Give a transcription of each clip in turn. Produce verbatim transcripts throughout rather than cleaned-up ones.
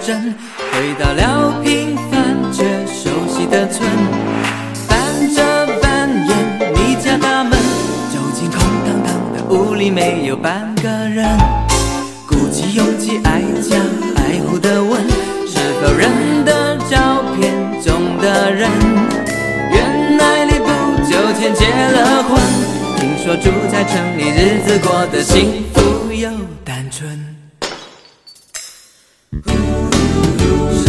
真，回到了平凡却熟悉的村。半遮半掩你家大门，走进空荡荡的屋里没有半个人。鼓起勇气爱家爱护的问，是否认得照片中的人？原来你不久前结了婚，听说住在城里日子过得幸福又单纯。傻，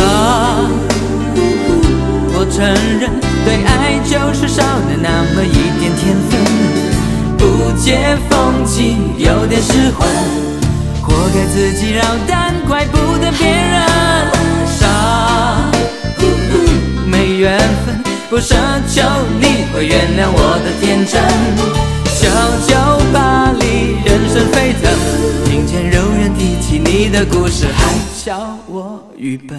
我承认对爱就是少了那么一点天分，不解风情有点失魂，活该自己扰蛋，怪不得别人。傻，没缘分，不奢求你会原谅我的天真。小酒吧里人声沸腾，听见柔人提起你的故事，还笑我愚笨。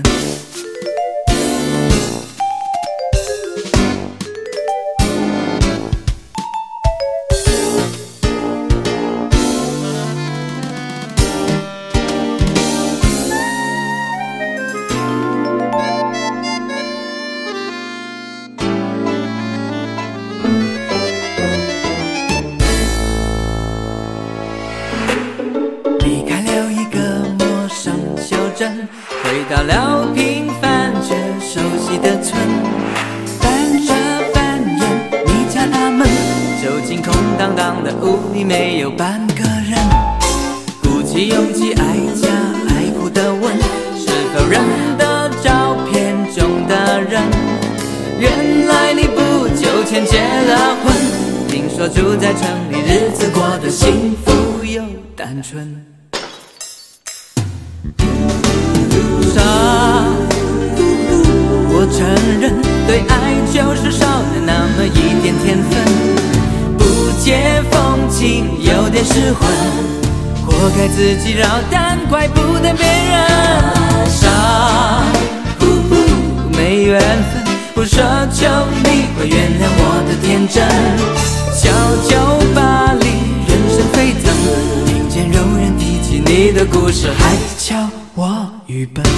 回到了平凡却熟悉的村，半遮半掩你家大门，走进空荡荡的屋里没有半个人。鼓起勇气爱家爱哭的问，是否认得照片中的人？原来你不久前结了婚，听说住在城里日子过得幸福又单纯。傻，我承认对爱就是少了那么一点天分，不解风情有点失魂，活该自己扰蛋，怪不得别人。傻，没缘分，不奢求你会原谅我的天真。小酒吧里人声沸腾，听见柔人提起你的故事，还笑我愚笨。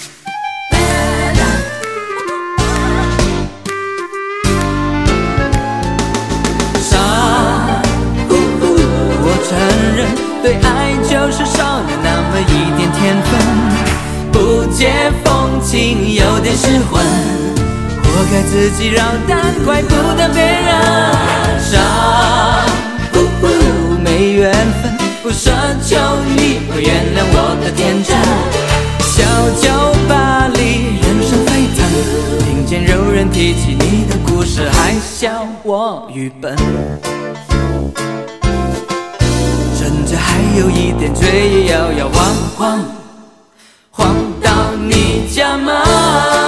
傻，我承认对爱就是少了那么一点天分，不解风情有点失魂，活该自己扰蛋，怪不得别人。傻，没缘分，不奢求你会原谅我的天真。小酒吧里人声沸腾，听见柔人提起你的故事，还笑我愚笨。趁着还有一点醉意，摇摇晃晃晃到你家门。